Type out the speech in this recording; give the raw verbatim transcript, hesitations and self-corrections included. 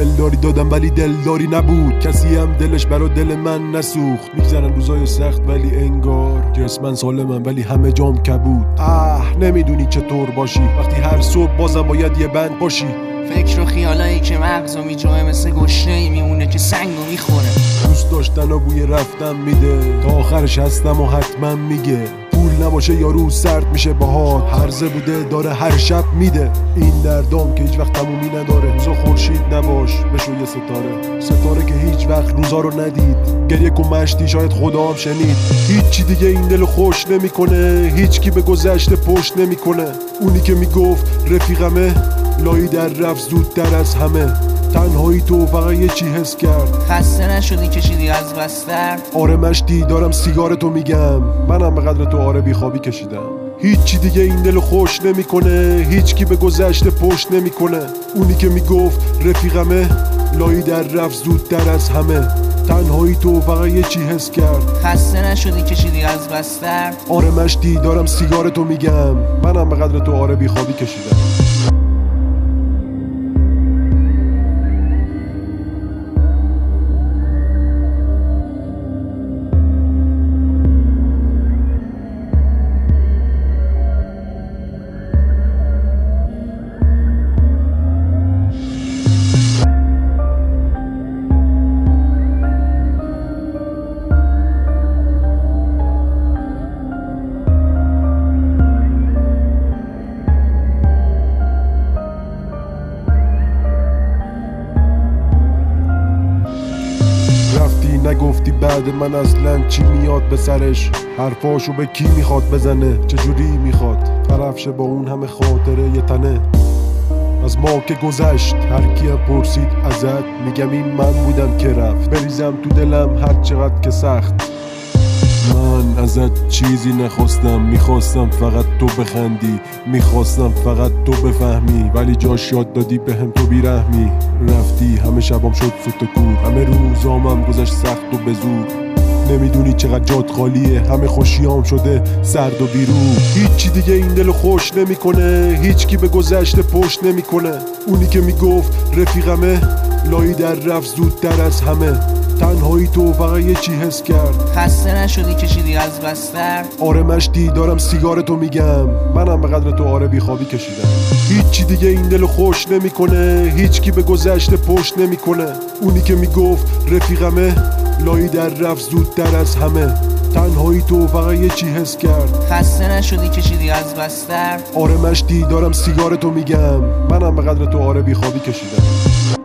دلداری دادم ولی دلداری نبود، کسی هم دلش برا دل من نسوخت. میگذرن روزای سخت ولی انگار جسمن سالمم ولی همه جام کبود. اه نمیدونی چطور باشی وقتی هر صبح بازم باید یه بند باشی. فکر و خیالایی که مغزو میجوه مثل گشنه‌ای میمونه که سنگو میخوره. دوست داشتن و بوی رفتن میده، تا آخرش هستم و حتما میگه. پول نباشه یارو سرد میشه باهات، هرزه بوده داره هر شب میده. این دردام که هیچ وقت تمومی نداره، روزا خورشید نباش بشو یه ستاره. ستاره که هیچ وقت روزا رو ندید، گریه کن مشتی شاید خدا هم شنید. هیچی دیگه این دلو خوش نمیکنه، هیچ کی به گذشته پشت نمیکنه. اونی که میگفت رفیقمه لایی در رفت زودتر از همه. تنهایی تو فقط یه چی حس کرد، خسته نشدی کشیدی از بستر. آره مشتی دارم سیگارتو میگم، منم به قدر تو آره بیخوابی کشیدم. هیچی دیگه این دلو خوش نمیکنه، هیچ کی به گذشته پشت نمیکنه. اونی که میگفت رفیقمه لایی در رفت زودتر از همه. تنهایی تو فقط یه چی حس کرد، خسته نشدی کشیدی از بستر. آره مشتی دارم سیگارتو میگم، منم به قدر تو آره بیخوابی کشیدم. نگفتی بعد من اصلا چی میاد به سرش، حرفاشو به کی میخواد بزنه، چجوری میخواد طرف شه با اون همه خاطره یه تنه. از ما که گذشت هر کی هم پرسید ازت، میگم این من بودم که رفت. بریزم تو دلم هر چقدر که سخت، من ازت چیزی نخواستم، میخواستم فقط تو بخندی، میخواستم فقط تو بفهمی، ولی جاش یاد دادی بهم تو بیرحمی. رفتی همه شبام شد سوتکور، همه روزامم گذشت سخت و بزور. نمیدونی چقدر جات خالیه، همه خوشیام شده سرد و بیرو. هیچی دیگه این دلو خوش نمیکنه، هیچ کی به گذشته پشت نمیکنه. اونی که میگفت رفیقمه لایی در رفت زودتر از همه. تنهایی تو فقط یه چی حس کرد، خسته نشدی کشیدی از بستر. آره مشتی دارم سیگارتو میگم، منم به قدر تو آره بیخوابی کشیدم. هیچی دیگه این دلو خوش نمیکنه، هیچ کی به گذشته پشت نمیکنه. اونی که میگفت رفیقمه لایی در رفت زودتر از همه. تنهایی تو فقط یه چی حس کرد، خسته نشدی کشیدی از بستر. آره مشتی دارم سیگارتو میگم، منم به قدر تو آره بیخوابی کشیدم.